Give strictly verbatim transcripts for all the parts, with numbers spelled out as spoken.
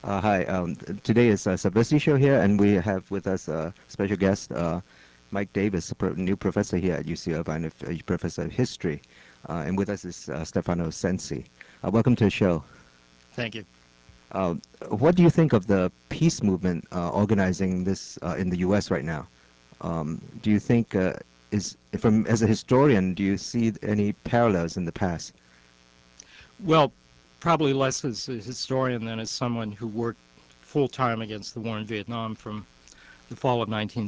Uh, hi, um, t- today is a Subversity show here, and we have with us a special guest, uh, Mike Davis, a pro new professor here at U C Irvine, a f- a professor of history. Uh, and with us is uh, Stefano Sensi. Uh, welcome to the show. Thank you. Uh, what do you think of the peace movement uh, organizing this uh, in the U S right now? Um, do you think, uh, is from as a historian, do you see any parallels in the past? Well, probably less as a historian than as someone who worked full time against the war in Vietnam from the fall of nineteen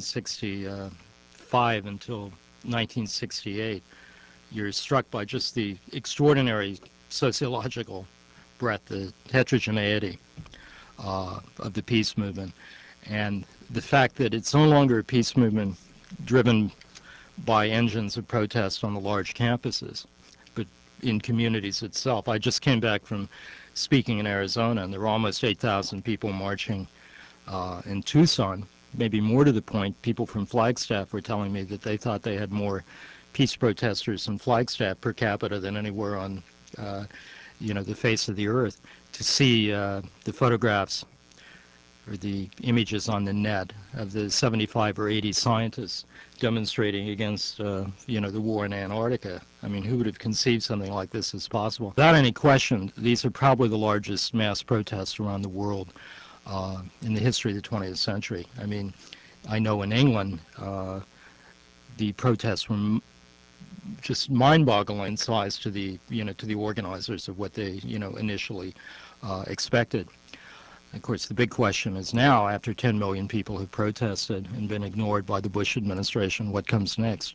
sixty-five until nineteen sixty-eight. You're struck by just the extraordinary sociological breadth, the heterogeneity uh, of the peace movement, and the fact that it's no longer a peace movement driven by engines of protest on the large campuses, but in communities itself. I just came back from speaking in Arizona, and there were almost eight thousand people marching uh, in Tucson. Maybe more to the point, people from Flagstaff were telling me that they thought they had more peace protesters in Flagstaff per capita than anywhere on, uh, you know, the face of the earth. To see uh, the photographs or the images on the net of the seventy-five or eighty scientists demonstrating against, uh, you know, the war in Antarctica. I mean, who would have conceived something like this as possible? Without any question, these are probably the largest mass protests around the world uh, in the history of the twentieth century. I mean, I know in England, uh, the protests were m just mind-boggling in size to the, you know, to the organizers of what they, you know, initially uh, expected. Of course, the big question is now, after ten million people have protested and been ignored by the Bush administration, what comes next?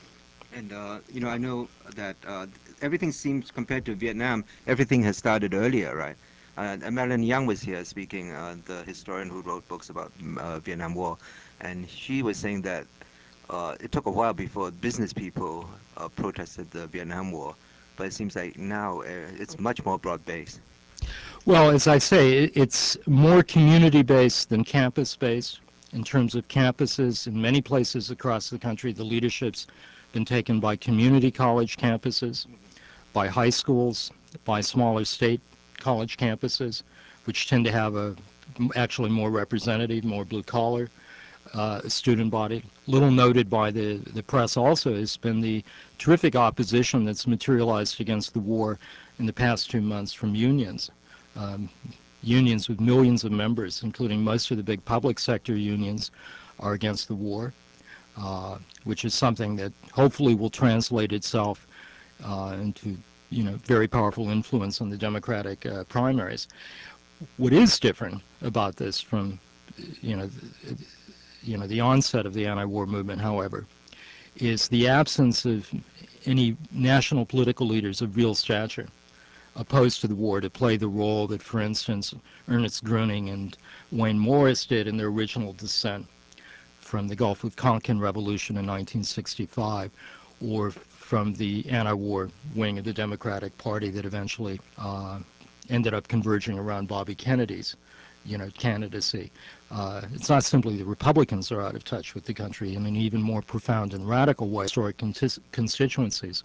And uh, you know, I know that uh, th- everything seems compared to Vietnam, everything has started earlier, right? Uh, and Madeline Young was here speaking, uh, the historian who wrote books about mm, uh, Vietnam War, and she was saying that uh, it took a while before business people uh, protested the Vietnam War, but it seems like now uh, it's much more broad-based. Well, as I say, it, it's more community-based than campus-based. In terms of campuses, in many places across the country, the leadership's been taken by community college campuses, by high schools, by smaller state college campuses, which tend to have a actually more representative, more blue-collar uh, student body. Little noted by the, the press also has been the terrific opposition that's materialized against the war in the past two months from unions. Um, unions with millions of members, including most of the big public sector unions, are against the war, uh, which is something that hopefully will translate itself uh, into, you know, very powerful influence on the Democratic uh, primaries. What is different about this from, you know, you know, the onset of the anti-war movement, however, is the absence of any national political leaders of real stature opposed to the war to play the role that, for instance, Ernest Gruning and Wayne Morris did in their original descent from the Gulf of Tonkin Revolution in nineteen sixty-five, or from the anti-war wing of the Democratic Party that eventually uh, ended up converging around Bobby Kennedy's, you know, candidacy. Uh, it's not simply the Republicans are out of touch with the country in an even more profound and radical way, historic constituencies.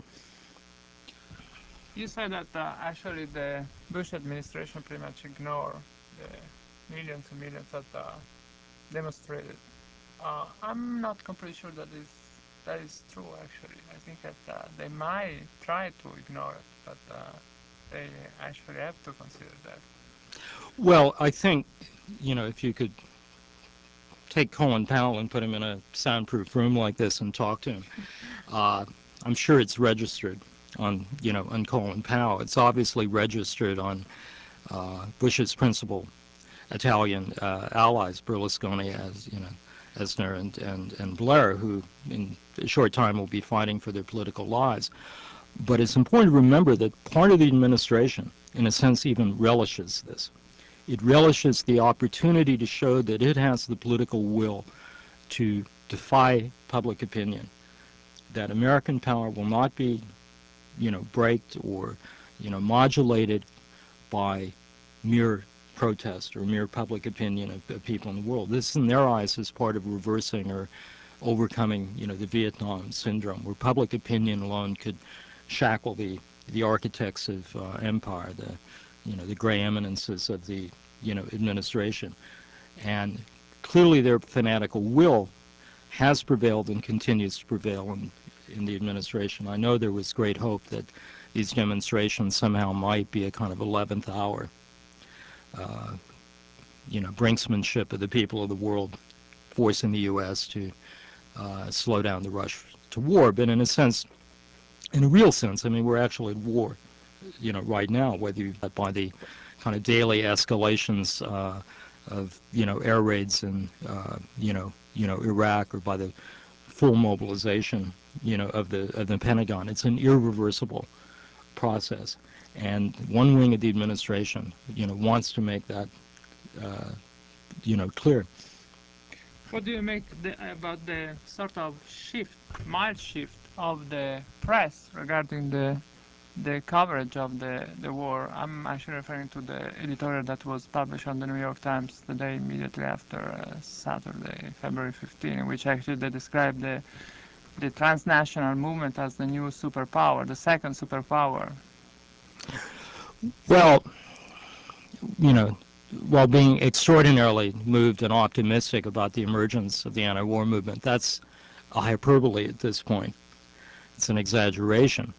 You said that uh, actually the Bush administration pretty much ignored the millions and millions that uh, demonstrated. Uh, I'm not completely sure that is that is true. Actually, I think that uh, they might try to ignore it, but uh, they actually have to consider that. Well, I think, you know, if you could take Colin Powell and put him in a soundproof room like this and talk to him, uh, I'm sure it's registered on, you know, on Colin Powell. It's obviously registered on uh, Bush's principal Italian uh, allies, Berlusconi, as you know, Esner and, and, and Blair, who in a short time will be fighting for their political lives. But it's important to remember that part of the administration, in a sense, even relishes this. It relishes the opportunity to show that it has the political will to defy public opinion, that American power will not be, you know, braked or, you know, modulated by mere protest or mere public opinion of, of people in the world. This, in their eyes, is part of reversing or overcoming, you know, the Vietnam syndrome, where public opinion alone could shackle the the architects of uh, empire, the you know, the gray eminences of the, you know, administration. And clearly their fanatical will has prevailed and continues to prevail in, in the administration. I know there was great hope that these demonstrations somehow might be a kind of eleventh hour, uh, you know, brinksmanship of the people of the world forcing the U S to uh, slow down the rush to war. But in a sense, in a real sense, I mean, we're actually at war, you know, right now, whether you by the kind of daily escalations uh, of, you know, air raids in, uh, you know, you know, Iraq, or by the full mobilization, you know, of the of the Pentagon. It's an irreversible process, and one wing of the administration, you know, wants to make that, uh, you know, clear. What do you make the, about the sort of shift, mild shift of the press regarding the the coverage of the, the war? I'm actually referring to the editorial that was published on the New York Times the day immediately after uh, Saturday, February fifteenth, in which actually they described the the transnational movement as the new superpower, the second superpower. Well, you know, while being extraordinarily moved and optimistic about the emergence of the anti-war movement, that's a hyperbole at this point. It's an exaggeration.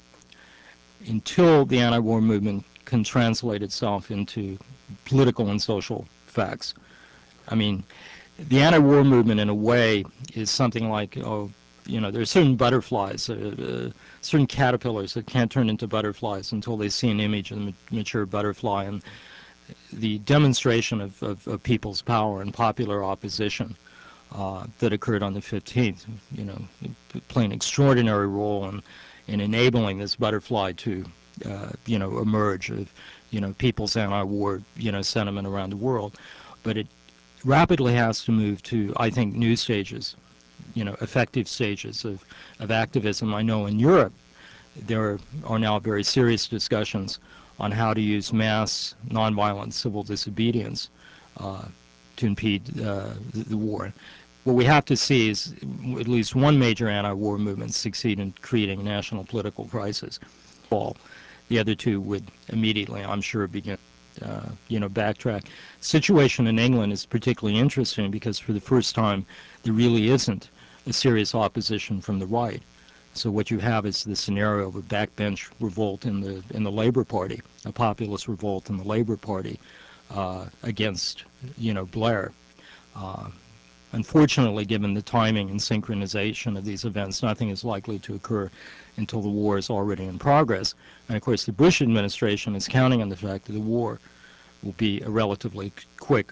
Until the anti-war movement can translate itself into political and social facts. I mean, the anti-war movement, in a way, is something like, oh, you know, there are certain butterflies, uh, uh, certain caterpillars that can't turn into butterflies until they see an image of a mature butterfly. And the demonstration of, of, of people's power and popular opposition uh, that occurred on the fifteenth, you know, play an extraordinary role in, in enabling this butterfly to, uh, you know, emerge of, you know, people's anti-war, you know, sentiment around the world. But it rapidly has to move to, I think, new stages, you know, effective stages of, of activism. I know in Europe there are now very serious discussions on how to use mass nonviolent civil disobedience uh, to impede uh, the, the war. What we have to see is at least one major anti-war movement succeed in creating a national political crisis. All the other two would immediately, I'm sure, begin, uh, you know, backtrack. Situation in England is particularly interesting because for the first time there really isn't a serious opposition from the right. So what you have is the scenario of a backbench revolt in the in the Labour Party, a populist revolt in the Labour Party uh, against, you know, Blair. Uh, unfortunately, given the timing and synchronization of these events, nothing is likely to occur until the war is already in progress. And of course, the Bush administration is counting on the fact that the war will be a relatively quick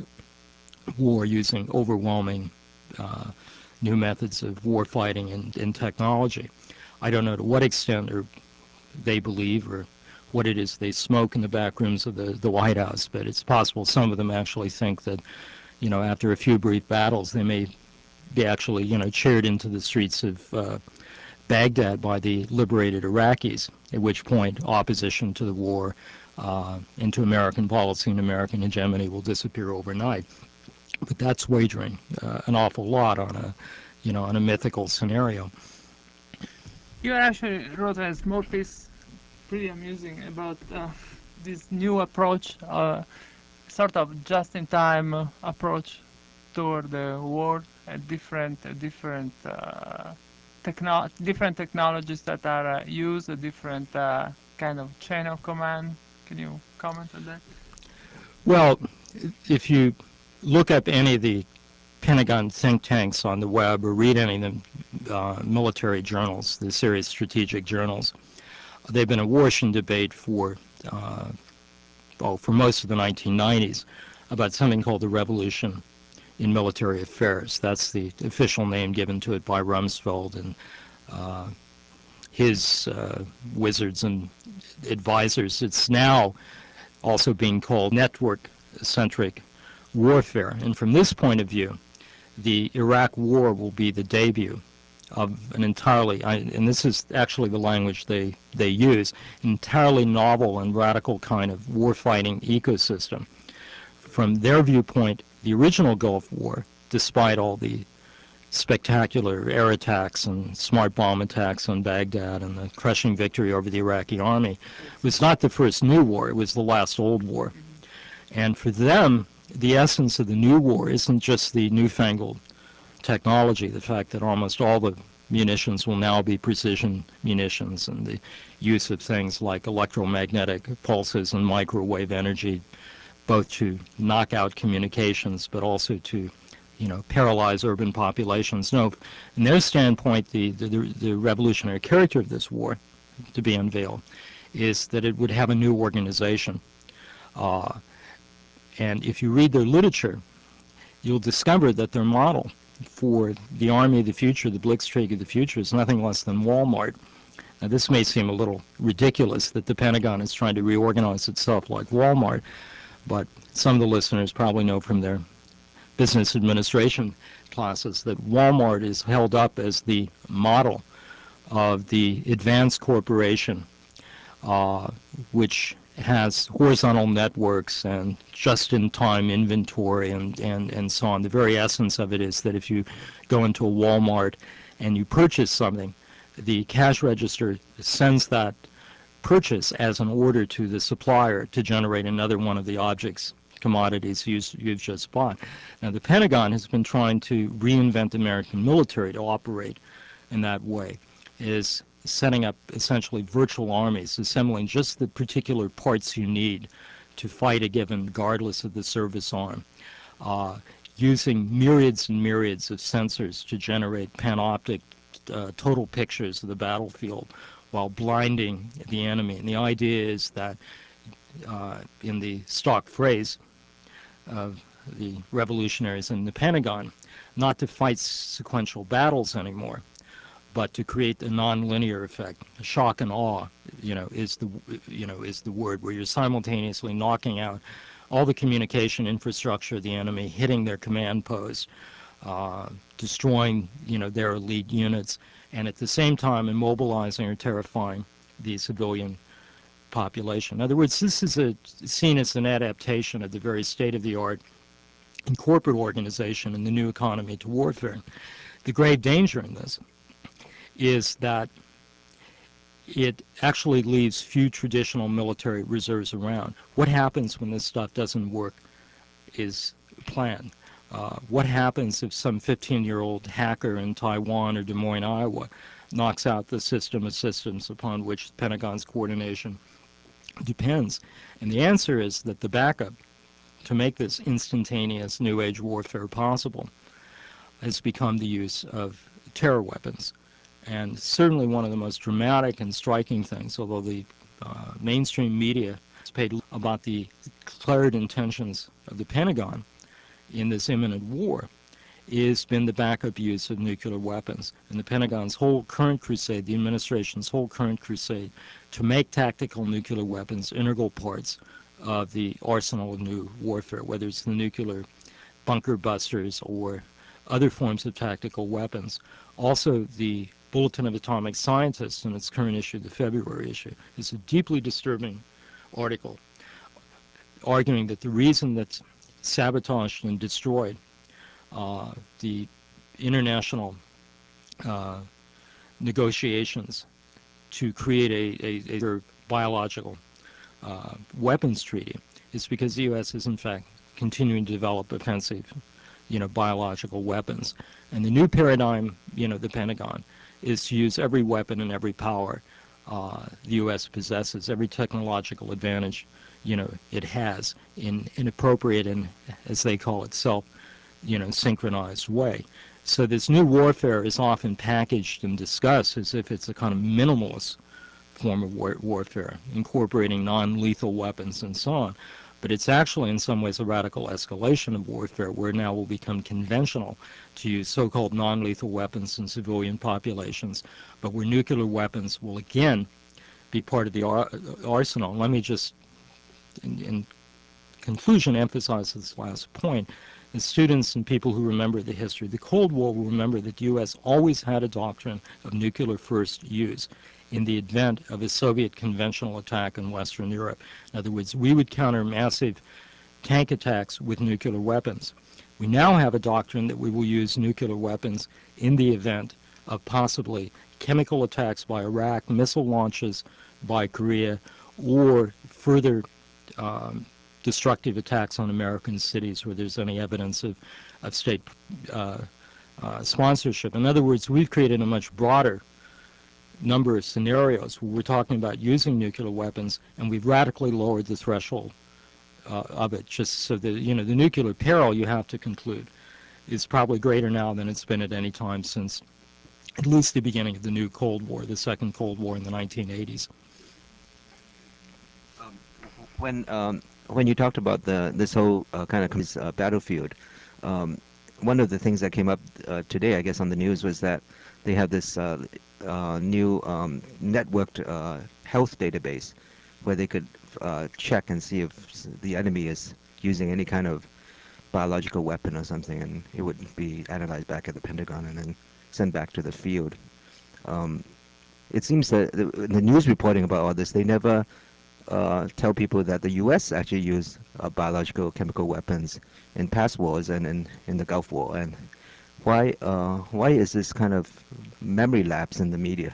war using overwhelming uh, new methods of war fighting and, and technology. I don't know to what extent or they believe or what it is they smoke in the back rooms of the, the White House, but it's possible some of them actually think that, you know, after a few brief battles, they may be actually, you know, cheered into the streets of uh, Baghdad by the liberated Iraqis, at which point opposition to the war uh, and to American policy and American hegemony will disappear overnight. But that's wagering uh, an awful lot on a, you know, on a mythical scenario. You actually wrote a small piece, pretty amusing, about uh, this new approach, uh, sort of just-in-time uh, approach toward the war, a different, a different, uh, techno different technologies that are uh, used, a different uh, kind of chain of command. Can you comment on that? Well, if you look up any of the Pentagon think tanks on the web or read any of the uh, military journals, the serious strategic journals, they've been awash in debate for, uh, oh, for most of the nineteen nineties about something called the revolution in military affairs. That's the official name given to it by Rumsfeld and uh, his uh, wizards and advisors. It's now also being called network-centric warfare. And from this point of view, the Iraq War will be the debut of an entirely, I, and this is actually the language they, they use, entirely novel and radical kind of war-fighting ecosystem. From their viewpoint, the original Gulf War, despite all the spectacular air attacks and smart bomb attacks on Baghdad and the crushing victory over the Iraqi army, was not the first new war, it was the last old war. And for them, the essence of the new war isn't just the newfangled technology, the fact that almost all the munitions will now be precision munitions, and the use of things like electromagnetic pulses and microwave energy, both to knock out communications but also to, you know, paralyze urban populations. No, in their standpoint, the, the, the revolutionary character of this war, to be unveiled, is that it would have a new organization. Uh, and if you read their literature, you'll discover that their model for the army of the future, the Blitzkrieg of the future, is nothing less than Walmart. Now, this may seem a little ridiculous that the Pentagon is trying to reorganize itself like Walmart, but some of the listeners probably know from their business administration classes that Walmart is held up as the model of the advanced corporation, uh, which has horizontal networks and just-in-time inventory and, and, and so on. The very essence of it is that if you go into a Walmart and you purchase something, the cash register sends that purchase as an order to the supplier to generate another one of the objects, commodities you've just bought. Now, the Pentagon has been trying to reinvent the American military to operate in that way, is setting up essentially virtual armies, assembling just the particular parts you need to fight a given, regardless of the service arm, uh, using myriads and myriads of sensors to generate panoptic uh, total pictures of the battlefield while blinding the enemy. And the idea is that, uh, in the stock phrase of the revolutionaries in the Pentagon, not to fight sequential battles anymore, but to create a nonlinear effect. Shock and awe, you know, is the you know is the word, where you're simultaneously knocking out all the communication infrastructure of the enemy, hitting their command post, uh, destroying you know their elite units, and at the same time immobilizing or terrifying the civilian population. In other words, this is a, seen as an adaptation of the very state-of-the-art in corporate organization and the new economy to warfare. The grave danger in this is that it actually leaves few traditional military reserves around. What happens when this stuff doesn't work is planned. Uh, what happens if some fifteen-year-old hacker in Taiwan or Des Moines, Iowa, knocks out the system of systems upon which the Pentagon's coordination depends? And the answer is that the backup to make this instantaneous New Age warfare possible has become the use of terror weapons. And certainly one of the most dramatic and striking things, although the uh, mainstream media has paid about the declared intentions of the Pentagon in this imminent war, has been the backup use of nuclear weapons. And the Pentagon's whole current crusade, the administration's whole current crusade to make tactical nuclear weapons integral parts of the arsenal of new warfare, whether it's the nuclear bunker busters or other forms of tactical weapons. Also, the Bulletin of Atomic Scientists, in its current issue, the February issue, is a deeply disturbing article arguing that the reason that's sabotaged and destroyed uh, the international uh, negotiations to create a, a, a biological uh, weapons treaty is because the U S is in fact continuing to develop offensive, you know, biological weapons. And the new paradigm, you know, the Pentagon, is to use every weapon and every power uh, the U S possesses, every technological advantage, you know, it has in an appropriate and, as they call it, self, you know, synchronized way. So this new warfare is often packaged and discussed as if it's a kind of minimalist form of war warfare, incorporating non-lethal weapons and so on. But it's actually in some ways a radical escalation of warfare, where now will become conventional to use so-called non-lethal weapons in civilian populations, but where nuclear weapons will again be part of the ar arsenal. Let me just, in, in conclusion, emphasize this last point. As students and people who remember the history, the Cold War will remember that the U S always had a doctrine of nuclear first use in the event of a Soviet conventional attack in Western Europe. In other words, we would counter massive tank attacks with nuclear weapons. We now have a doctrine that we will use nuclear weapons in the event of possibly chemical attacks by Iraq, missile launches by Korea, or further um, destructive attacks on American cities where there's any evidence of, of state uh, uh, sponsorship. In other words, we've created a much broader number of scenarios where we're talking about using nuclear weapons, and we've radically lowered the threshold uh, of it, just so that, you know, the nuclear peril, you have to conclude, is probably greater now than it's been at any time since at least the beginning of the new Cold War, the second Cold War in the nineteen eighties. Um, when um, when you talked about the this whole uh, kind of uh, battlefield, um, one of the things that came up uh, today, I guess, on the news was that they have this uh, uh, new um, networked uh, health database where they could uh, check and see if s- the enemy is using any kind of biological weapon or something, and it would be analyzed back at the Pentagon and then sent back to the field. Um, it seems that the, the news reporting about all this, they never uh, tell people that the U S actually used uh, biological chemical weapons in past wars and in, in the Gulf War. And why uh, why is this kind of memory lapse in the media?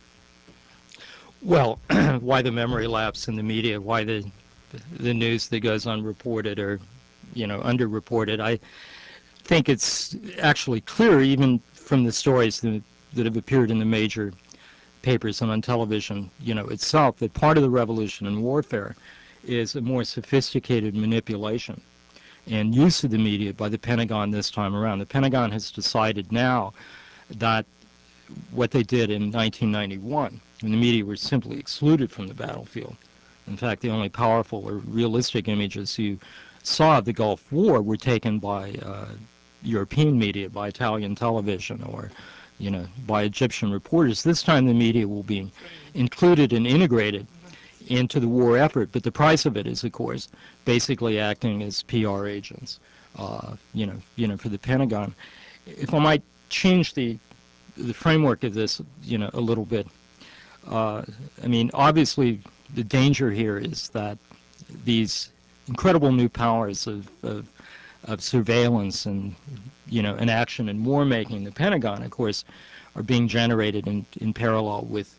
Well, why the memory lapse in the media, why the the news that goes unreported or, you know, underreported. I think it's actually clear even from the stories that, that have appeared in the major papers and on television, you know, itself, that part of the revolution in warfare is a more sophisticated manipulation and use of the media by the Pentagon this time around. The Pentagon has decided now that what they did in nineteen ninety-one, when the media were simply excluded from the battlefield. In fact, the only powerful or realistic images you saw of the Gulf War were taken by uh, European media, by Italian television, or, you know, by Egyptian reporters. This time the media will be included and integrated into the war effort, but the price of it is, of course, basically acting as P R agents, uh, you know, you know, for the Pentagon. If I might change the the framework of this, you know, a little bit. Uh, I mean, obviously, the danger here is that these incredible new powers of, of, of surveillance and, you know, and action and war making, the Pentagon, of course, are being generated in, in parallel with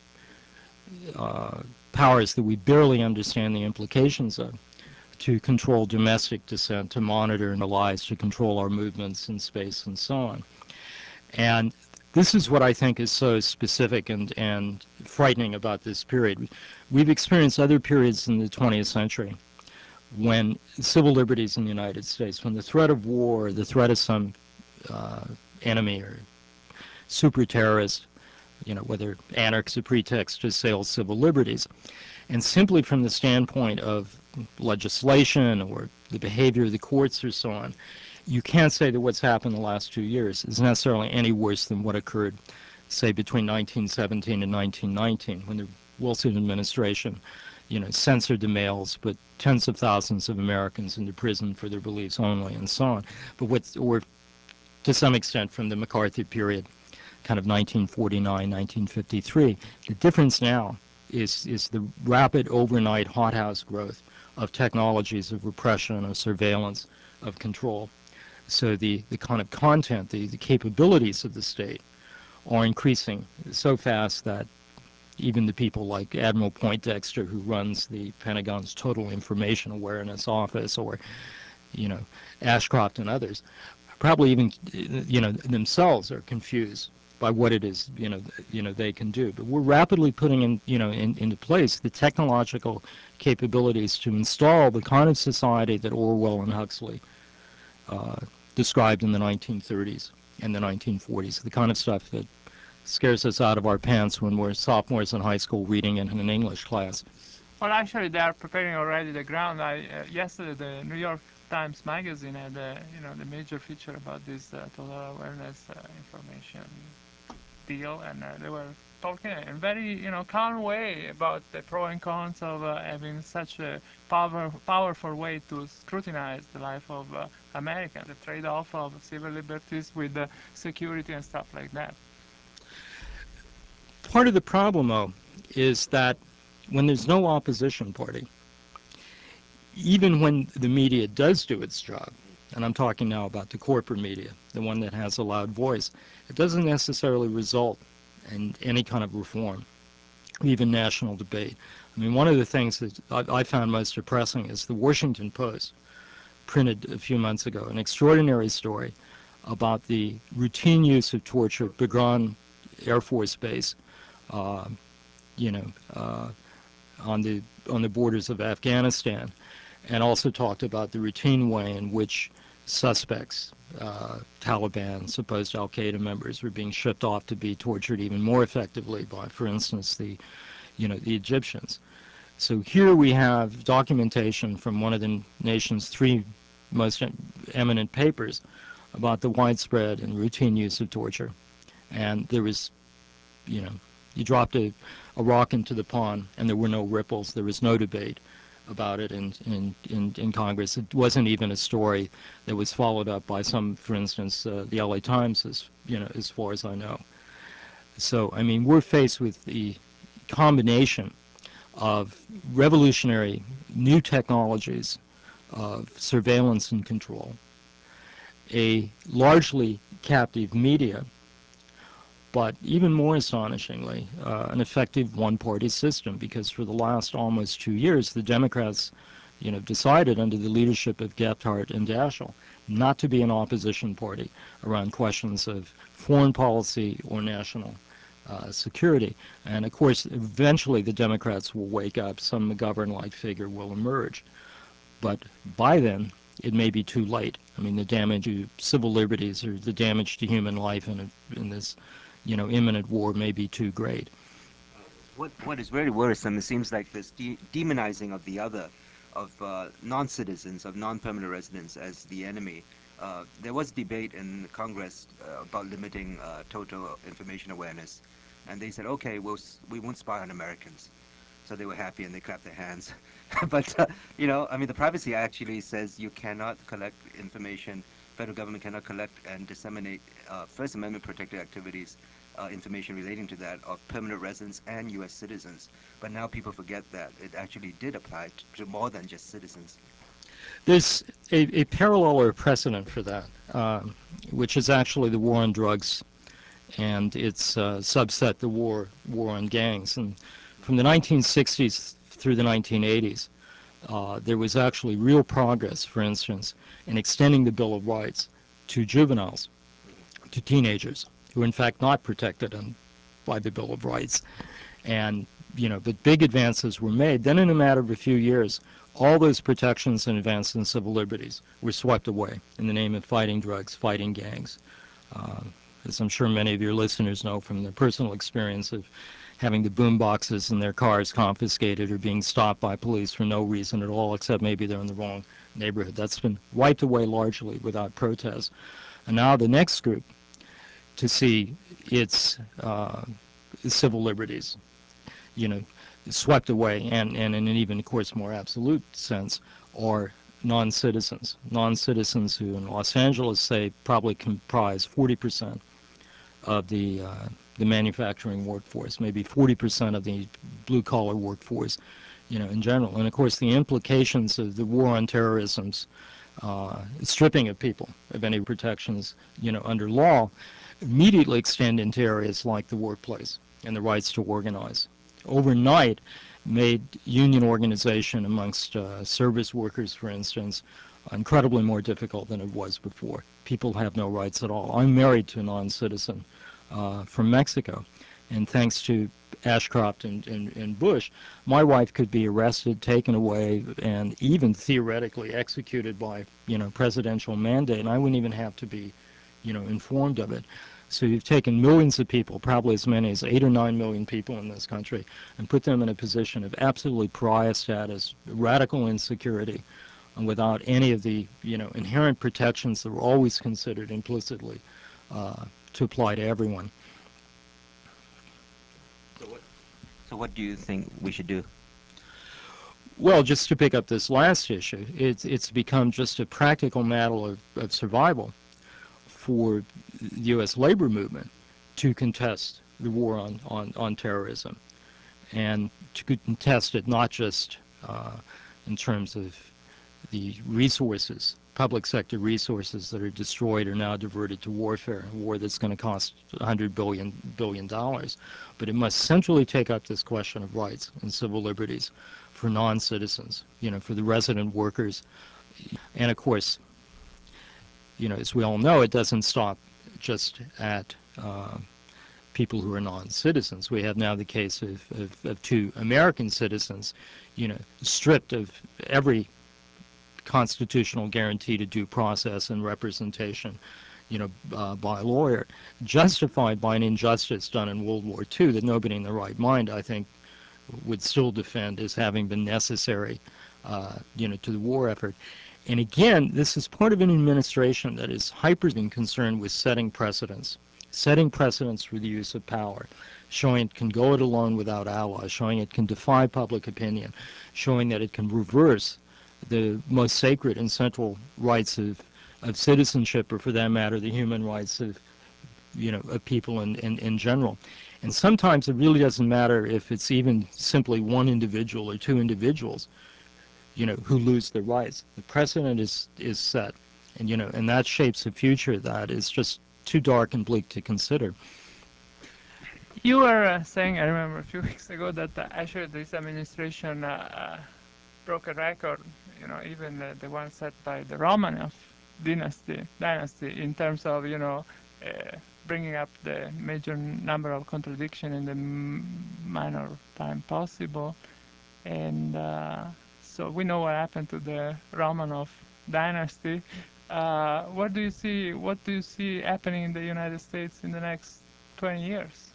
uh, powers that we barely understand the implications of, to control domestic dissent, to monitor our lives, to control our movements in space, and so on. And this is what I think is so specific and, and frightening about this period. We've experienced other periods in the twentieth century when civil liberties in the United States, when the threat of war, the threat of some uh, enemy or super terrorist, you know, whether anarchs a pretext to assail civil liberties, and simply from the standpoint of legislation or the behavior of the courts or so on, you can't say that what's happened in the last two years is necessarily any worse than what occurred, say, between nineteen seventeen and nineteen nineteen, when the Wilson administration, you know, censored the mails, put tens of thousands of Americans into prison for their beliefs only, and so on. But what, or to some extent from the McCarthy period, kind of nineteen forty-nine, nineteen fifty-three. The difference now is is the rapid overnight hothouse growth of technologies of repression, of surveillance, of control. So the, the kind of content, the, the capabilities of the state are increasing so fast that even the people like Admiral Poindexter, who runs the Pentagon's Total Information Awareness Office, or, you know, Ashcroft and others, probably even, you know, themselves are confused by what it is, you know, you know, they can do. But we're rapidly putting in, you know, in, into place the technological capabilities to install the kind of society that Orwell and Huxley uh, described in the nineteen thirties and the nineteen forties, the kind of stuff that scares us out of our pants when we're sophomores in high school reading it in an English class. Well, actually, they are preparing already the ground. I, uh, yesterday, the New York Times Magazine had, uh, you know, the major feature about this uh, total awareness uh, information deal, and uh, they were talking in a very, you know, calm way about the pro and cons of uh, having such a power, powerful way to scrutinize the life of uh, Americans, the trade-off of civil liberties with uh, security and stuff like that. Part of the problem, though, is that when there's no opposition party, even when the media does do its job, and I'm talking now about the corporate media, the one that has a loud voice, it doesn't necessarily result in any kind of reform, even national debate. I mean, one of the things that I, I found most depressing is the Washington Post printed a few months ago an extraordinary story about the routine use of torture at Bagram Air Force Base, uh, you know, uh, on the on the borders of Afghanistan, and also talked about the routine way in which suspects, uh, Taliban, supposed Al-Qaeda members, were being shipped off to be tortured even more effectively by, for instance, the, you know, the Egyptians. So here we have documentation from one of the nation's three most eminent papers about the widespread and routine use of torture. And there was, you know, you dropped a, a rock into the pond and there were no ripples. There was no debate about it in, in, in, in Congress. It wasn't even a story that was followed up by some, for instance, uh, the L A Times, as, you know, as far as I know. So, I mean, we're faced with the combination of revolutionary new technologies of surveillance and control, a largely captive media, but even more astonishingly, uh, an effective one-party system, because for the last almost two years, the Democrats, you know, decided under the leadership of Gephardt and Daschle not to be an opposition party around questions of foreign policy or national uh, security. And of course, eventually the Democrats will wake up, some McGovern-like figure will emerge. But by then, it may be too late. I mean, the damage to civil liberties or the damage to human life in, a, in this, you know, imminent war may be too great. What what is very worrisome, it seems like this de demonizing of the other, of uh, non-citizens, of non-permanent residents as the enemy. Uh, there was debate in Congress uh, about limiting uh, total information awareness, and they said, okay, we'll, s- we won't spy on Americans. So they were happy and they clapped their hands. But, uh, you know, I mean, the Privacy Act actually says you cannot collect information, federal government cannot collect and disseminate uh, First Amendment protected activities, uh, information relating to that of permanent residents and U S citizens. But now people forget that it actually did apply t- to more than just citizens. There's a, a parallel or precedent for that, um, which is actually the war on drugs and its uh, subset, the war war on gangs. And from the nineteen sixties through the nineteen eighties, uh, there was actually real progress, for instance, in extending the Bill of Rights to juveniles, to teenagers, who are in fact not protected on, by the Bill of Rights. And, you know, but big advances were made. Then in a matter of a few years, all those protections and advances in civil liberties were swept away in the name of fighting drugs, fighting gangs. Uh, as I'm sure many of your listeners know from their personal experience of having the boom boxes in their cars confiscated or being stopped by police for no reason at all, except maybe they're in the wrong neighborhood. That's been wiped away largely without protest. And now the next group to see its uh, civil liberties, you know, swept away, and, and in an even, of course, more absolute sense, are non-citizens. Non-citizens who in Los Angeles, say, probably comprise forty percent of the, uh, the manufacturing workforce, maybe forty percent of the blue-collar workforce, you know, in general. And, of course, the implications of the war on terrorism's uh, stripping of people of any protections, you know, under law, immediately extend into areas like the workplace and the rights to organize. Overnight, made union organization amongst uh, service workers, for instance, incredibly more difficult than it was before. People have no rights at all. I'm married to a non-citizen uh, from Mexico, and thanks to Ashcroft and, and, and Bush, my wife could be arrested, taken away, and even theoretically executed by, you know, presidential mandate, and I wouldn't even have to be, you know, informed of it. So you've taken millions of people, probably as many as eight or nine million people in this country, and put them in a position of absolutely pariah status, radical insecurity, and without any of the, you know, inherent protections that were always considered implicitly uh, to apply to everyone. So what, so what do you think we should do? Well, just to pick up this last issue, it's, it's become just a practical matter of, of survival for the U S labor movement to contest the war on, on, on terrorism, and to contest it not just uh, in terms of the resources public sector resources that are destroyed are now diverted to warfare, a war that's going to cost one hundred billion billion dollars. But it must centrally take up this question of rights and civil liberties for non-citizens, you know, for the resident workers. And of course, you know, as we all know, it doesn't stop just at uh, people who are non-citizens. We have now the case of, of, of two American citizens, you know, stripped of every constitutional guarantee to due process and representation, you know, uh, by a lawyer, justified by an injustice done in World War Two that nobody in their right mind, I think, would still defend as having been necessary, uh, you know, to the war effort. And again, this is part of an administration that is hyper concerned with setting precedents, setting precedents for the use of power, showing it can go it alone without allies, showing it can defy public opinion, showing that it can reverse the most sacred and central rights of, of citizenship, or for that matter, the human rights of, you know, of people in, in, in general. And sometimes it really doesn't matter if it's even simply one individual or two individuals, you know, who lose their rights. The precedent is, is set, and, you know, and that shapes a future that is just too dark and bleak to consider. You were uh, saying, I remember a few weeks ago, that uh, actually this administration uh, broke a record, you know, even uh, the one set by the Romanov dynasty, dynasty in terms of, you know, uh, bringing up the major number of contradiction in the m- minor time possible. And uh, so we know what happened to the Romanov dynasty. Uh, what do you see? What do you see happening in the United States in the next twenty years?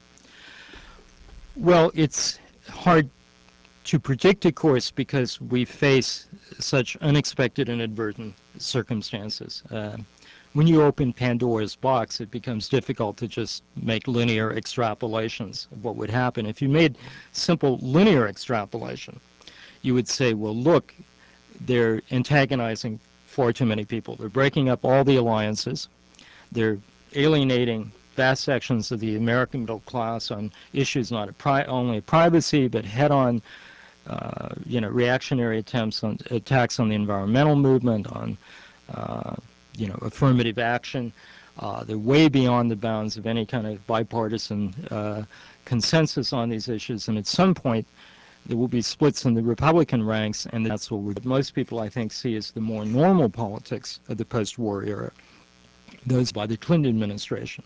Well, it's hard to predict, of course, because we face such unexpected and inadvertent circumstances. Uh, when you open Pandora's box, it becomes difficult to just make linear extrapolations of what would happen. If you made simple linear extrapolation, you would say, well, look, they're antagonizing far too many people. They're breaking up all the alliances. They're alienating vast sections of the American middle class on issues not of pri- only of privacy, but head-on, uh, you know, reactionary attempts on attacks on the environmental movement, on, uh, you know, affirmative action. Uh, they're way beyond the bounds of any kind of bipartisan uh, consensus on these issues, and at some point there will be splits in the Republican ranks, and that's what we're, most people, I think, see as the more normal politics of the post-war era, those by the Clinton administration,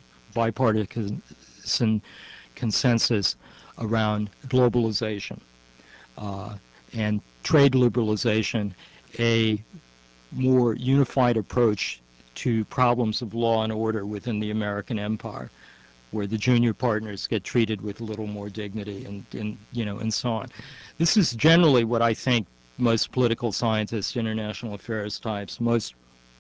bipartisan consensus around globalization uh, and trade liberalization, a more unified approach to problems of law and order within the American empire, where the junior partners get treated with a little more dignity, and, and you know, and so on. This is generally what I think most political scientists, international affairs types, most,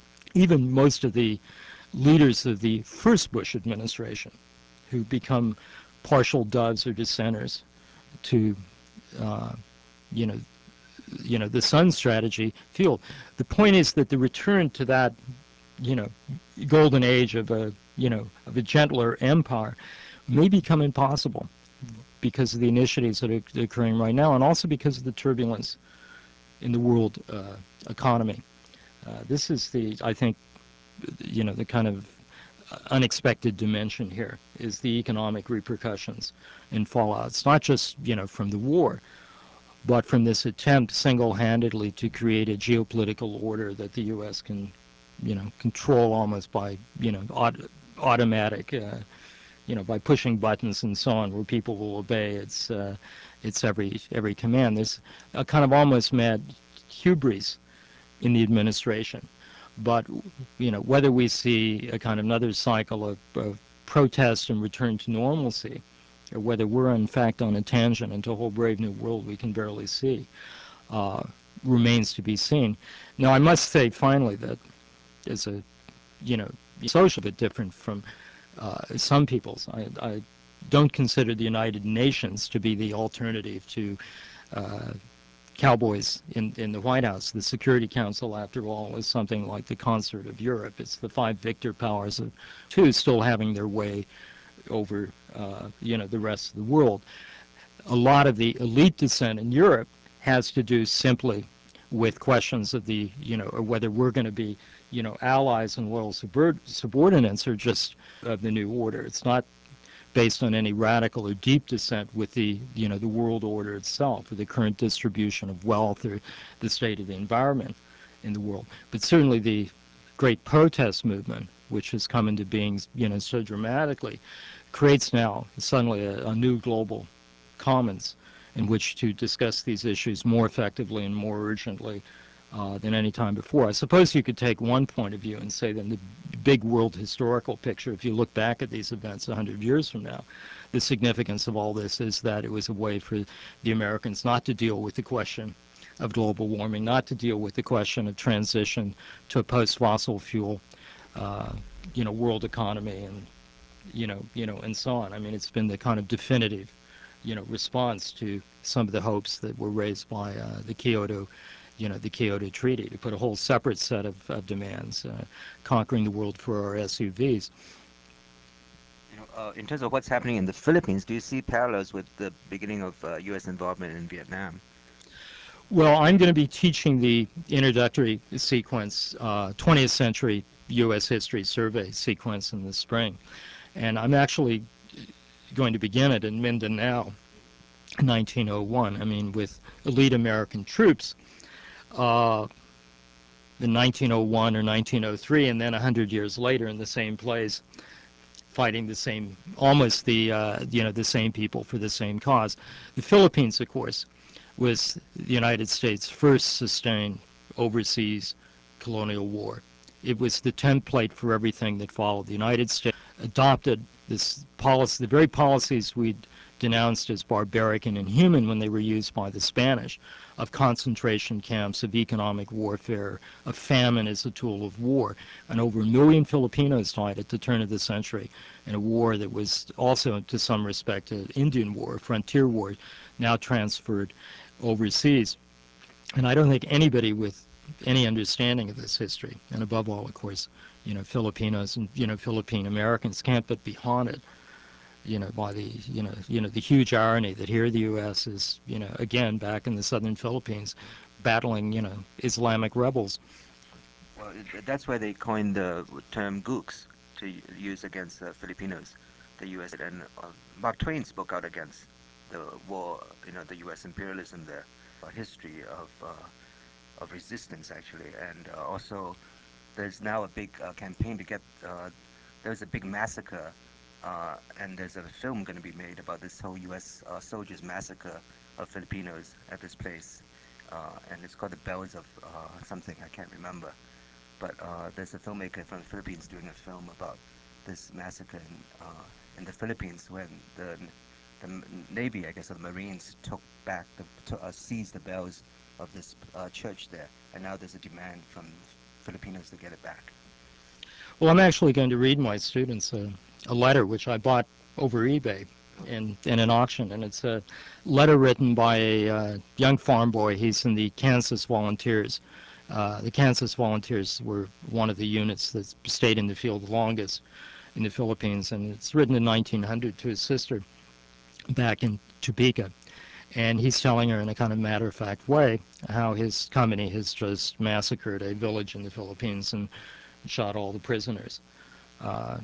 even most of the leaders of the first Bush administration, who become partial doves or dissenters to, uh, you know, you know, the Sun strategy feel. The point is that the return to that, you know, golden age of a, you know, of a gentler empire may become impossible because of the initiatives that are occurring right now, and also because of the turbulence in the world uh, economy. Uh, this is the, I think, you know, the kind of unexpected dimension here is the economic repercussions and fallouts, not just, you know, from the war, but from this attempt single-handedly to create a geopolitical order that the U S can, you know, control almost by, you know, aut- automatic, uh, you know, by pushing buttons and so on, where people will obey its, uh, its every every command. There's a kind of almost mad hubris in the administration. But, you know, whether we see a kind of another cycle of, of protest and return to normalcy, or whether we're in fact on a tangent into a whole brave new world we can barely see, uh, remains to be seen. Now, I must say finally that as a, you know, social bit different from uh, some people's, I, I don't consider the United Nations to be the alternative to uh, cowboys in, in the White House. The Security Council, after all, is something like the concert of Europe. It's the five victor powers of two still having their way over, uh, you know, the rest of the world. A lot of the elite dissent in Europe has to do simply with questions of the, you know, or whether we're going to be, you know, allies and loyal subordinates or just of the new order. It's not based on any radical or deep dissent with the, you know, the world order itself or the current distribution of wealth or the state of the environment in the world. But certainly the great protest movement, which has come into being, you know, so dramatically, creates now suddenly a, a new global commons in which to discuss these issues more effectively and more urgently uh, than any time before. I suppose you could take one point of view and say that in the big world historical picture, if you look back at these events a hundred years from now, the significance of all this is that it was a way for the Americans not to deal with the question of global warming, not to deal with the question of transition to a post-fossil fuel, uh, you know, world economy, and you know, you know, and so on. I mean, it's been the kind of definitive, you know, response to some of the hopes that were raised by uh, the Kyoto, you know, the Kyoto Treaty to put a whole separate set of, of demands, uh, conquering the world for our S U Vs. You know, uh, in terms of what's happening in the Philippines, do you see parallels with the beginning of uh, U S involvement in Vietnam? Well, I'm going to be teaching the introductory sequence, uh, twentieth century U S history survey sequence in the spring. And I'm actually going to begin it in Mindanao, nineteen oh one. I mean, with elite American troops uh, in nineteen oh one or nineteen oh three, and then one hundred years later in the same place, fighting the same, almost the, uh, you know, the same people for the same cause. The Philippines, of course, was the United States' first sustained overseas colonial war. It was the template for everything that followed. The United States adopted this policy, the very policies we'd denounced as barbaric and inhuman when they were used by the Spanish, of concentration camps, of economic warfare, of famine as a tool of war. And over a million Filipinos died at the turn of the century in a war that was also, to some respect, an Indian war, a frontier war, now transferred overseas. And I don't think anybody with any understanding of this history, and above all, of course, you know, Filipinos and, you know, Philippine Americans can't but be haunted, you know, by the, you know, you know, the huge irony that here the U S is, you know, again, back in the southern Philippines, battling, you know, Islamic rebels. Well, it, that's where they coined the term gooks to u- use against the Filipinos. The U S and uh, Mark Twain spoke out against the war, you know, the U S imperialism there. A history of uh, of resistance actually, and uh, also there's now a big uh, campaign to get. Uh, there's a big massacre, uh, and there's a film going to be made about this whole U S uh, soldiers massacre of Filipinos at this place, uh, and it's called the Bells of uh, something I can't remember. But uh, there's a filmmaker from the Philippines doing a film about this massacre in, uh, in the Philippines when the the Navy, I guess, or the Marines took back the to, uh, seized the bells of this uh, church there, and now there's a demand from Filipinos to get it back. Well, I'm actually going to read my students a, a letter which I bought over eBay in, in an auction, and it's a letter written by a uh, young farm boy. He's in the Kansas Volunteers. Uh, the Kansas Volunteers were one of the units that stayed in the field the longest in the Philippines, and it's written in nineteen hundred to his sister back in Topeka. And he's telling her in a kind of matter-of-fact way how his company has just massacred a village in the Philippines and shot all the prisoners, uh,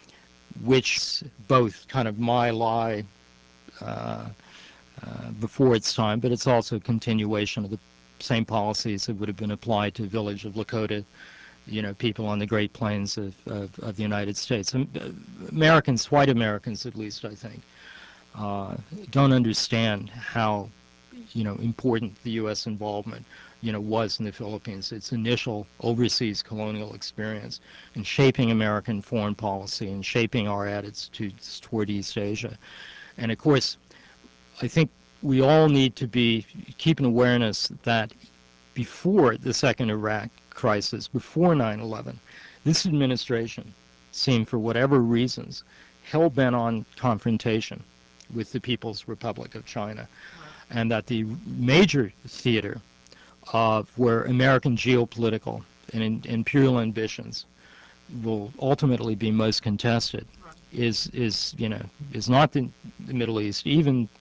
which both kind of my lie uh, uh, before its time, but it's also a continuation of the same policies that would have been applied to the village of Lakota, you know, people on the Great Plains of, of, of the United States. Americans, white Americans at least, I think, uh, don't understand how, you know, important the U S involvement, you know, was in the Philippines, its initial overseas colonial experience in shaping American foreign policy and shaping our attitudes toward East Asia. And of course, I think we all need to be keep an awareness that before the second Iraq crisis, before nine eleven, this administration seemed, for whatever reasons, hell-bent on confrontation with the People's Republic of China, and that the major theater of where American geopolitical and imperial ambitions will ultimately be most contested Right. is is you know is not the, the Middle East, even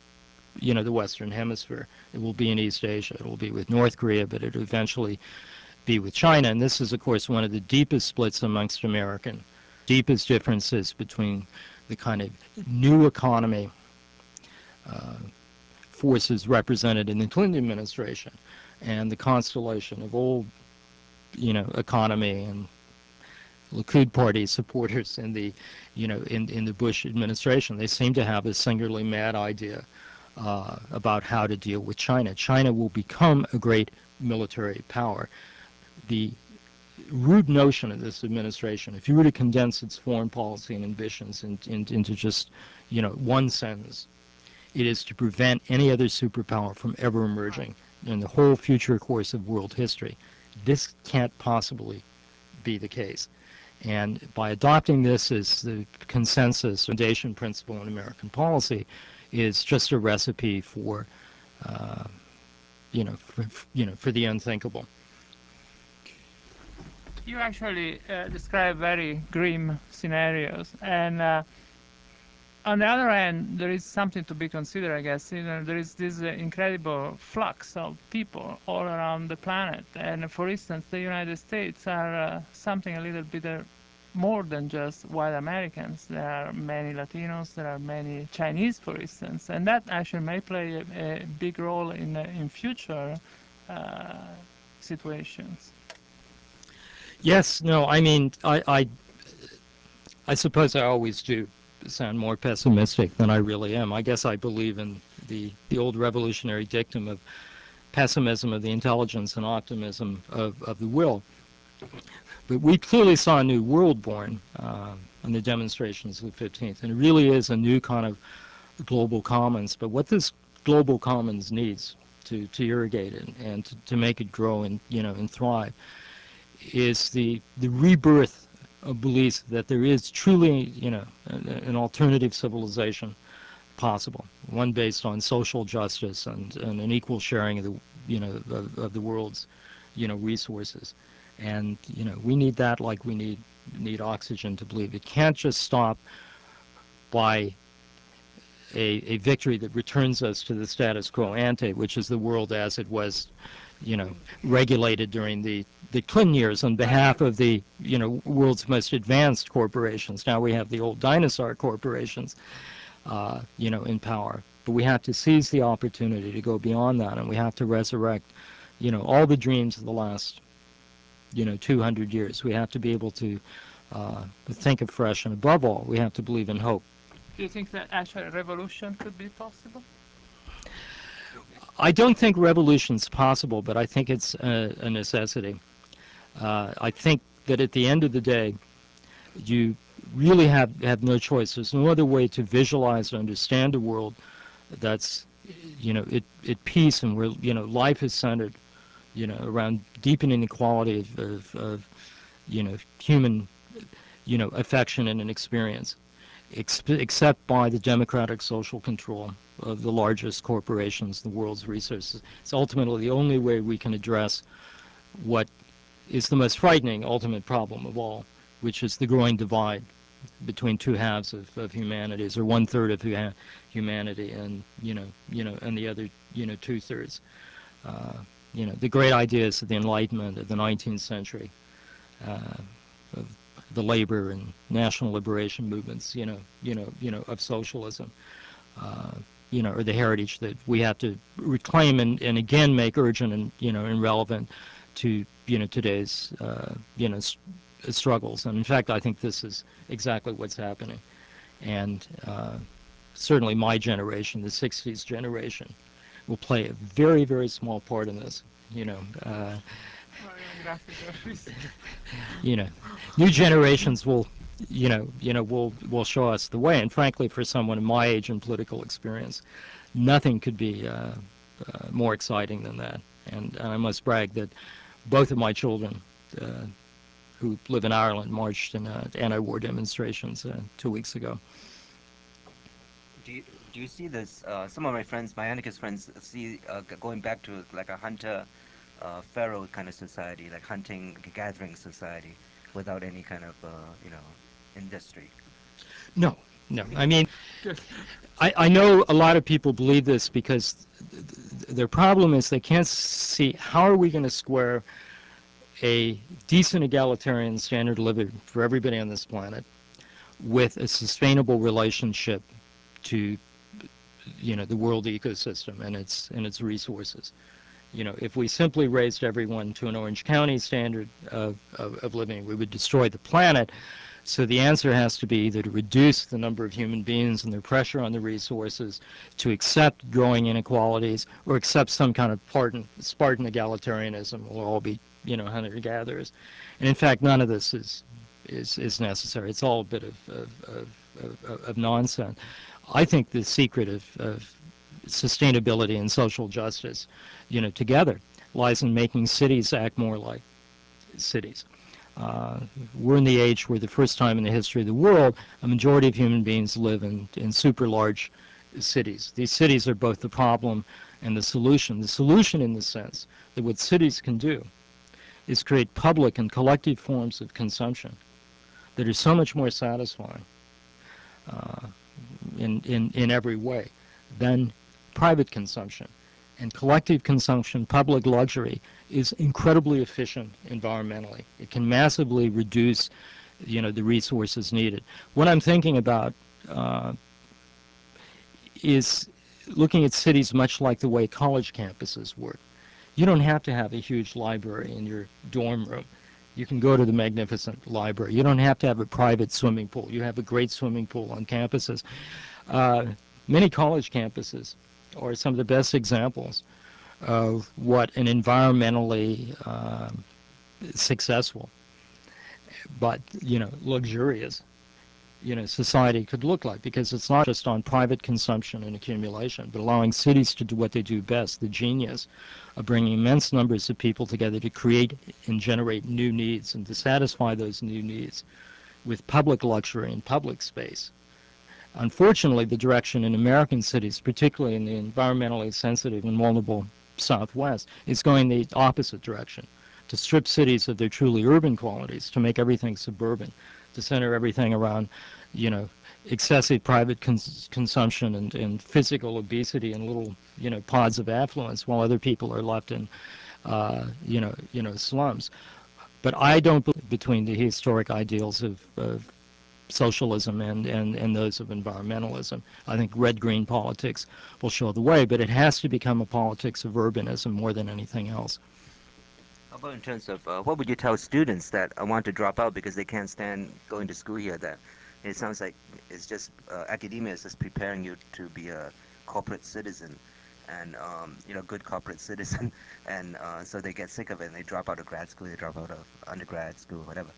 you know, the Western Hemisphere. It will be in East Asia. It will be with North Korea, but it will eventually be with China. And this is, of course, one of the deepest splits amongst American, deepest differences between the kind of new economy uh, forces represented in the Clinton administration and the constellation of old, you know, economy and Likud party supporters in the, you know, in, in the Bush administration. They seem to have a singularly mad idea uh, about how to deal with China. China will become a great military power. The rude notion of this administration, if you were to condense its foreign policy and ambitions in, in, into just, you know, one sentence, it is to prevent any other superpower from ever emerging in the whole future course of world history. This can't possibly be the case. And by adopting this as the consensus foundation principle in American policy is just a recipe for, uh, you know, for, you know, for the unthinkable. You actually uh, describe very grim scenarios, and uh, on the other hand, there is something to be considered, I guess. You know, there is this uh, incredible flux of people all around the planet, and for instance, the United States are uh, something a little bit uh, more than just white Americans. There are many Latinos, there are many Chinese, for instance, and that actually may play a, a big role in uh, in future uh, situations. Yes, no, I mean, I, I, I suppose I always do sound more pessimistic than I really am. I guess I believe in the, the old revolutionary dictum of pessimism of the intelligence and optimism of, of the will. But we clearly saw a new world born uh, in the demonstrations of the fifteenth, and it really is a new kind of global commons. But what this global commons needs to, to irrigate it and to, to make it grow and, you know, and thrive is the the rebirth of beliefs that there is truly, you know, an, an alternative civilization possible, one based on social justice and, and an equal sharing of the, you know, of, of the world's, you know, resources. And, you know, we need that like we need need oxygen to believe. It can't just stop by a, a victory that returns us to the status quo ante, which is the world as it was, you know, regulated during the, the Clinton years on behalf of the, you know, world's most advanced corporations. Now we have the old dinosaur corporations, uh, you know, in power. But we have to seize the opportunity to go beyond that, and we have to resurrect, you know, all the dreams of the last, you know, two hundred years. We have to be able to uh, think afresh, and above all, we have to believe in hope. Do you think that actually a revolution could be possible? I don't think revolution's possible, but I think it's a, a necessity. Uh, I think that at the end of the day, you really have, have no choice. There's no other way to visualize and understand a world that's, you know, at, at peace and where, you know, life is centered, you know, around deepening equality of, of, of you know, human, you know, affection and an experience, except by the democratic social control of the largest corporations, the world's resources. It's ultimately the only way we can address what is the most frightening ultimate problem of all, which is the growing divide between two halves of, of humanity, or one third of hu- humanity, and you know, you know, and the other, you know, two thirds. Uh, you know, the great ideas of the Enlightenment of the nineteenth century, uh, of the labor and national liberation movements, you know, you know, you know, of socialism, uh, you know, or the heritage that we have to reclaim and, and again make urgent and, you know, and relevant to, you know, today's, uh, you know, s- struggles. And in fact, I think this is exactly what's happening. And uh, certainly my generation, the sixties generation, will play a very, very small part in this, you know. Uh, Oh, yeah, gracias. you know, new generations will, you know, you know, will will show us the way. And frankly, for someone in my age and political experience, nothing could be uh, uh, more exciting than that. And, and I must brag that both of my children, uh, who live in Ireland, marched in uh, anti-war demonstrations uh, two weeks ago. Do you do you see this? Uh, some of my friends, my anarchist friends, see uh, g- going back to like a hunter, uh, pharaoh kind of society, like hunting, gathering society, without any kind of uh, you know industry. No, no. I mean, Because I, I know a lot of people believe this because th- th- their problem is they can't see how are we going to square a decent egalitarian standard of living for everybody on this planet with a sustainable relationship to, you know, the world ecosystem and its and its resources. You know, if we simply raised everyone to an Orange County standard of, of, of living, we would destroy the planet. So the answer has to be either to reduce the number of human beings and their pressure on the resources, to accept growing inequalities, or accept some kind of Spartan, Spartan egalitarianism. We'll all be, you know, hunter-gatherers. And in fact, none of this is is, is necessary. It's all a bit of, of, of, of, of nonsense. I think the secret of, of sustainability and social justice, you know, together, lies in making cities act more like cities. Uh, we're in the age where the first time in the history of the world, a majority of human beings live in, in super large cities. These cities are both the problem and the solution. The solution in the sense that what cities can do is create public and collective forms of consumption that are so much more satisfying uh, in, in, in every way than private consumption. And collective consumption, public luxury, is incredibly efficient environmentally. It can massively reduce, you know, the resources needed. What I'm thinking about uh, is looking at cities much like the way college campuses work. You don't have to have a huge library in your dorm room. You can go to the magnificent library. You don't have to have a private swimming pool. You have a great swimming pool on campuses. Uh, many college campuses are some of the best examples of what an environmentally uh, successful but, you know, luxurious, you know, society could look like, because it's not just on private consumption and accumulation, but allowing cities to do what they do best, the genius of bringing immense numbers of people together to create and generate new needs and to satisfy those new needs with public luxury and public space. Unfortunately, the direction in American cities, particularly in the environmentally sensitive and vulnerable Southwest, is going the opposite direction, to strip cities of their truly urban qualities, to make everything suburban, to center everything around, you know, excessive private cons consumption and, and physical obesity and little, you know, pods of affluence, while other people are left in, uh, you know, you know, slums. But I don't believe between the historic ideals of, of socialism and, and, and those of environmentalism. I think red-green politics will show the way, but it has to become a politics of urbanism more than anything else. How about in terms of uh, what would you tell students that uh, want to drop out because they can't stand going to school here? That it sounds like it's just uh, academia is just preparing you to be a corporate citizen, and um, you know, good corporate citizen, and uh, so they get sick of it and they drop out of grad school, they drop out of undergrad school, whatever.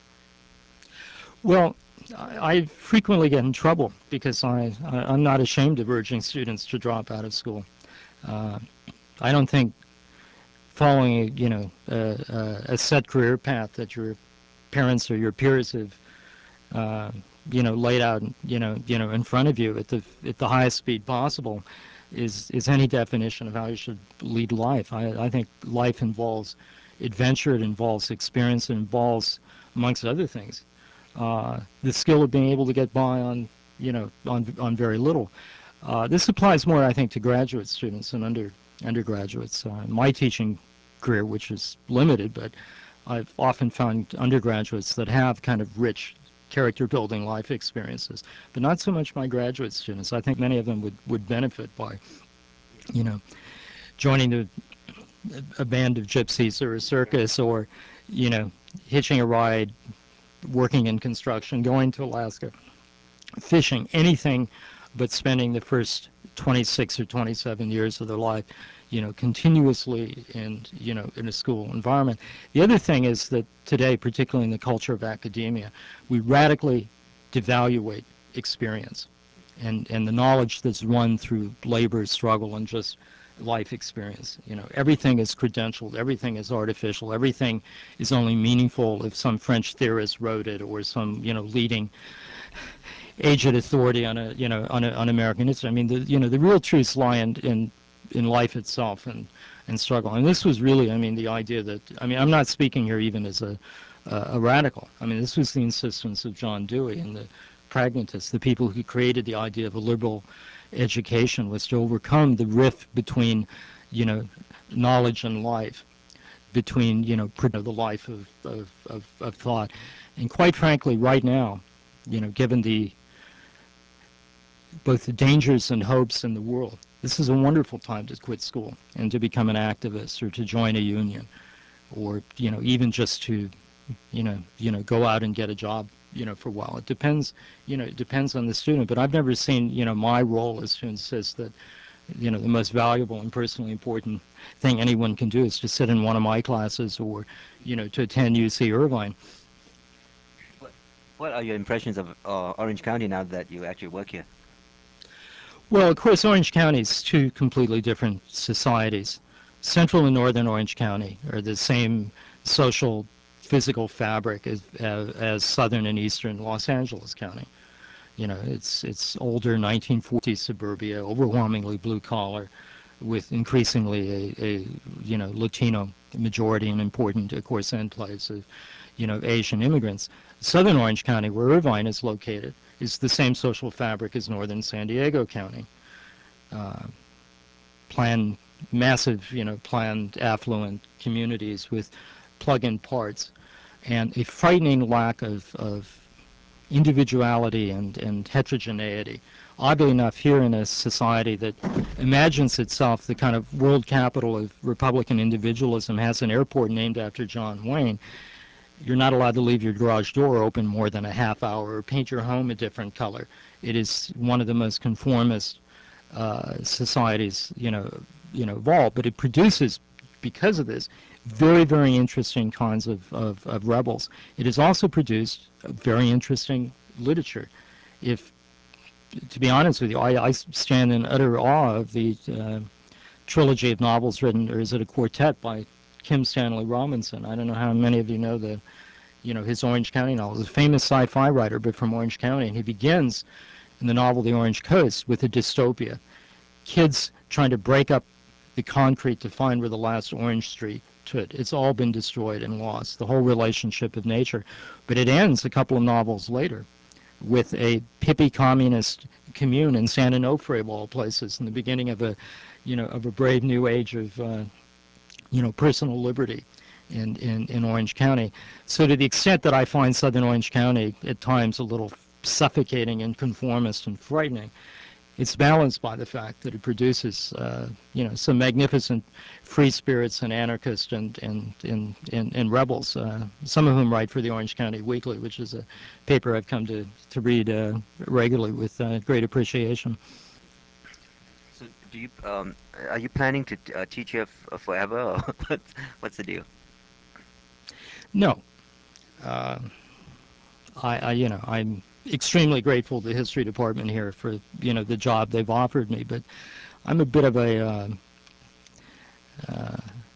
Well, I, I frequently get in trouble because I, I, I'm not ashamed of urging students to drop out of school. Uh, I don't think following a, you know, a, a set career path that your parents or your peers have, uh, you know, laid out, you know, you know, in front of you at the at the highest speed possible, is is any definition of how you should lead life. I, I think life involves adventure, it involves experience, it involves, amongst other things, uh, the skill of being able to get by on, you know, on on very little. Uh, this applies more, I think, to graduate students than under undergraduates. Uh, my teaching career, which is limited, but I've often found undergraduates that have kind of rich character building life experiences, but not so much my graduate students. I think many of them would, would benefit by, you know, joining the, a band of gypsies or a circus, or, you know, hitching a ride, working in construction, going to Alaska, fishing, anything but spending the first twenty-six or twenty-seven years of their life, you know, continuously in, you know, in a school environment. The other thing is that today, particularly in the culture of academia, we radically devaluate experience and, and the knowledge that's run through labor, struggle, and just life experience. You know, everything is credentialed, everything is artificial, everything is only meaningful if some French theorist wrote it, or some, you know, leading aged authority on a, you know, on, a, on American history. I mean, the, you know, the real truths lie in, in, in life itself and, and struggle. And this was really, I mean, the idea that, I mean, I'm not speaking here even as a, uh, a radical. I mean, this was the insistence of John Dewey and the pragmatists, the people who created the idea of a liberal education, was to overcome the rift between, you know, knowledge and life, between, you know, the life of, of, of, of thought. And quite frankly, right now, you know, given the both the dangers and hopes in the world, this is a wonderful time to quit school and to become an activist or to join a union, or, you know, even just to, you know, you know, go out and get a job, you know, for a while. It depends, you know, it depends on the student. But I've never seen, you know, my role is to insist that, you know, the most valuable and personally important thing anyone can do is to sit in one of my classes or, you know, to attend U C Irvine. What What are your impressions of uh, Orange County now that you actually work here? Well, of course, Orange County is two completely different societies. Central and Northern Orange County are the same social, physical fabric as, as, as Southern and Eastern Los Angeles County. You know, it's it's older nineteen forties suburbia, overwhelmingly blue collar, with increasingly a, a you know Latino majority and important, of course, enclaves of you know Asian immigrants. Southern Orange County, where Irvine is located, is the same social fabric as Northern San Diego County. Uh, planned, massive, you know, planned affluent communities with plug-in parts, and a frightening lack of, of individuality and, and heterogeneity. Oddly enough, here in a society that imagines itself the kind of world capital of Republican individualism, has an airport named after John Wayne, you're not allowed to leave your garage door open more than a half hour or paint your home a different color. It is one of the most conformist uh, societies, you know, you know, evolved, but it produces, because of this, very, very interesting kinds of, of, of rebels. It has also produced a very interesting literature. If, to be honest with you, I, I stand in utter awe of the uh, trilogy of novels written, or is it a quartet, by Kim Stanley Robinson. I don't know how many of you know the, you know, his Orange County novels. He's a famous sci-fi writer, but from Orange County, and he begins in the novel The Orange Coast with a dystopia. Kids trying to break up the concrete to find where the last orange tree stood. It's all been destroyed and lost, the whole relationship of nature. But it ends a couple of novels later with a hippie communist commune in San Onofre, of all places, in the beginning of a, you know, of a brave new age of, uh, you know, personal liberty in, in, in Orange County. So to the extent that I find Southern Orange County at times a little suffocating and conformist and frightening, it's balanced by the fact that it produces, uh, you know, some magnificent free spirits and anarchists and and and, and, and rebels. Uh, some of whom write for the Orange County Weekly, which is a paper I've come to to read uh, regularly with uh, great appreciation. So, do you um are you planning to uh, teach here f uh, forever, or what's what's the deal? No, uh, I, I you know I'm extremely grateful to the history department here for you know the job they've offered me, but I'm a bit of a uh, uh,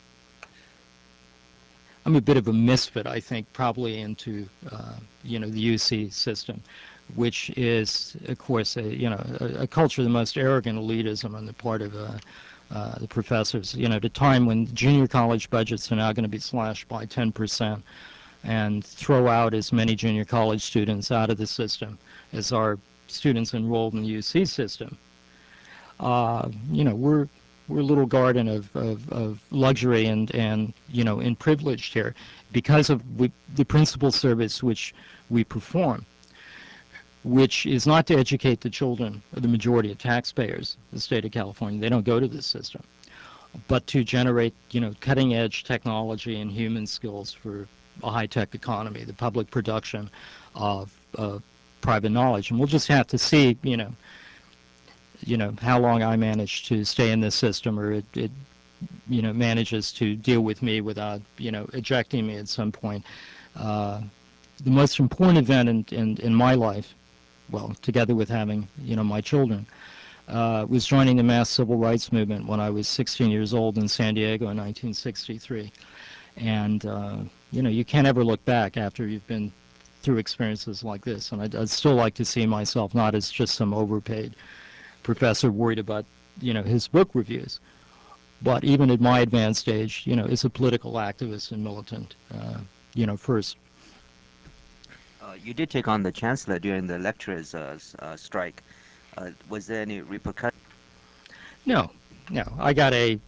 I'm a bit of a misfit, I think, probably into uh, you know the U C system, which is, of course, a you know a, a culture of the most arrogant elitism on the part of uh, uh, the professors. You know, at a time when junior college budgets are now going to be slashed by ten percent, and throw out as many junior college students out of the system as are students enrolled in the U C system. Uh, you know, we're we're a little garden of, of, of luxury and, and you know and privilege here because of we, the principal service which we perform, which is not to educate the children of the majority of taxpayers in the state of California. They don't go to this system, but to generate you know cutting edge technology and human skills for a high tech economy, the public production of, of private knowledge. And we'll just have to see you know you know how long I manage to stay in this system, or it, it you know manages to deal with me without you know ejecting me at some point. Uh, the most important event in, in, in my life, well, together with having you know my children, uh, was joining the mass civil rights movement when I was sixteen years old in San Diego in nineteen sixty-three. And uh, you know you can't ever look back after you've been through experiences like this. And I'd, I'd still like to see myself not as just some overpaid professor worried about you know his book reviews, but even at my advanced age, you know, as a political activist and militant, uh, you know, first. Uh, you did take on the chancellor during the lecturers' uh, s- uh, strike. Uh, was there any repercussions? No, no. I got a,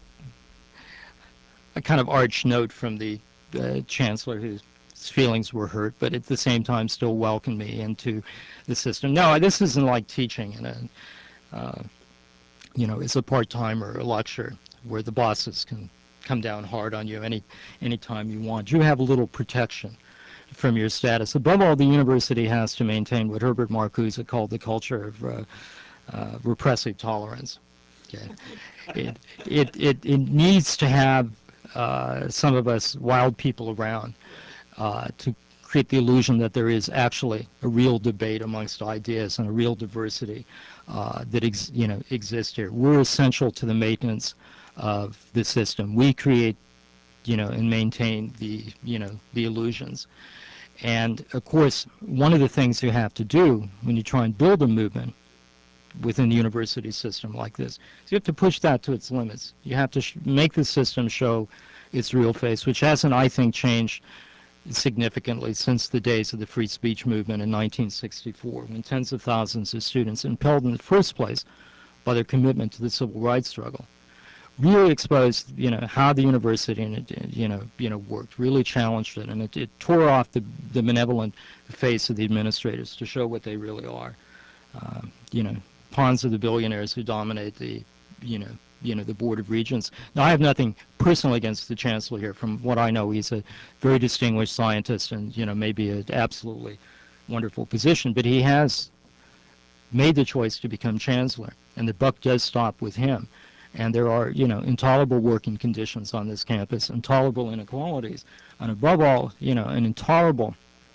a kind of arch note from the uh, chancellor whose feelings were hurt, but at the same time still welcomed me into the system. No, this isn't like teaching in a, uh, you know, it's a part-time or a lecture where the bosses can come down hard on you any anytime you want. You have a little protection from your status. Above all, the university has to maintain what Herbert Marcuse called the culture of uh, uh, repressive tolerance. Okay. It, it, it, it needs to have uh, some of us wild people around uh, to create the illusion that there is actually a real debate amongst ideas and a real diversity uh, that ex you know exists here. We're essential to the maintenance of the system. We create, you know, and maintain the, you know, the illusions. And of course, one of the things you have to do when you try and build a movement within the university system like this is you have to push that to its limits. You have to sh make the system show its real face, which hasn't, I think, changed significantly since the days of the free speech movement in nineteen sixty-four, when tens of thousands of students, impelled in the first place by their commitment to the civil rights struggle, really exposed, you know, how the university and it, you know, you know, worked. Really challenged it, and it, it tore off the the benevolent face of the administrators to show what they really are. Um, you know, pawns of the billionaires who dominate the, you know, you know, the Board of Regents. Now, I have nothing personal against the chancellor here. From what I know, he's a very distinguished scientist, and you know, maybe an absolutely wonderful position. But he has made the choice to become chancellor, and the buck does stop with him. And there are, you know, intolerable working conditions on this campus, intolerable inequalities, and above all, you know, an intolerable,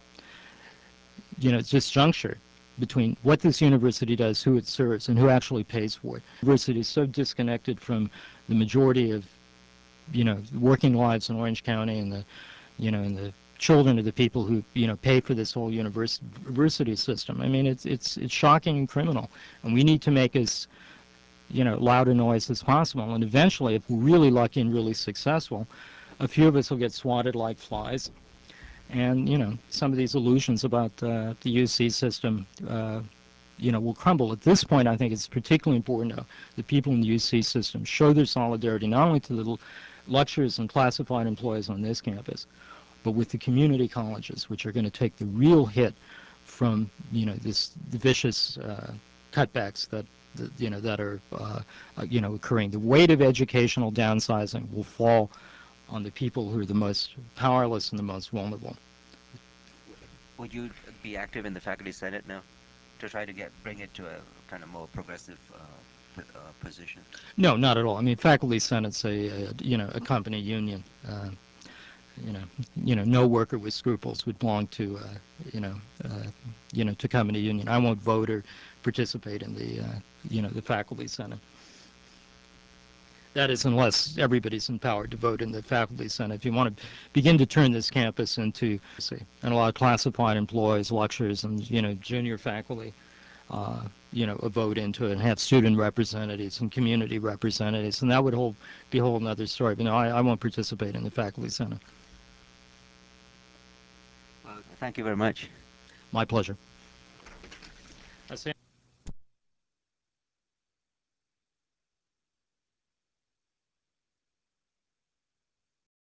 you know, disjuncture between what this university does, who it serves, and who actually pays for it. The university is so disconnected from the majority of, you know, working lives in Orange County and the, you know, and the children of the people who, you know, pay for this whole univers university system. I mean, it's it's it's shocking and criminal, and we need to make as, you know, loud a noise as possible. And eventually, if we're really lucky and really successful, a few of us will get swatted like flies. And, you know, some of these illusions about uh, the U C system, uh, you know, will crumble. At this point, I think it's particularly important that the people in the U C system show their solidarity not only to the lecturers and classified employees on this campus, but with the community colleges, which are going to take the real hit from, you know, this the vicious uh, cutbacks that, that, you know, that are, uh, uh, you know, occurring. The weight of educational downsizing will fall on the people who are the most powerless and the most vulnerable. Would you be active in the faculty senate now to try to get bring it to a kind of more progressive uh, p uh, position? No, not at all. I mean, faculty senate's a, a you know, a company union. Uh, you know, you know, no worker with scruples would belong to, uh, you know, uh, you know, to company union. I won't vote or participate in the, uh, you know, the faculty senate. That is, unless everybody's empowered to vote in the faculty senate. If you want to begin to turn this campus into, and a lot of classified employees, lecturers, and, you know, junior faculty, uh, you know, a vote into it, and have student representatives and community representatives, and that would hold, be a whole another story. But no, I, I won't participate in the faculty senate. Well, thank you very much. My pleasure. I say